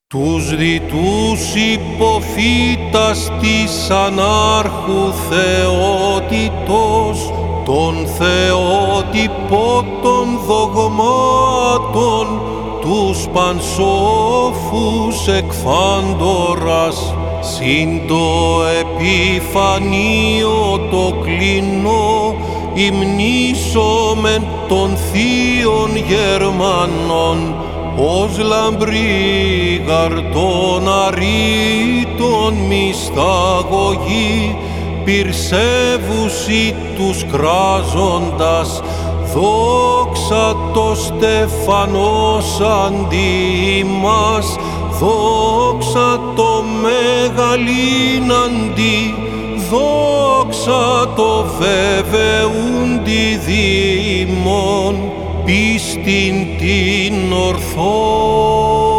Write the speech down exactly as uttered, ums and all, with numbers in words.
Τους διτούς υποφύτας της ανάρχου θεότητος, τον θεότυπο των δογμάτων, τους πανσόφους εκφάντορας, συν το επιφανείο το κλινό, υμνήσομεν των θείων Γερμανών, ως λαμπρή γαρτών αρήτων μυσταγωγή, πυρσεύουσι τους κράζοντας, δόξα το στεφανός αντί ημάς, δόξα το μεγαλήν αντί, δόξα το βέβαιούντι δι ημών, πίστην την ορθόν.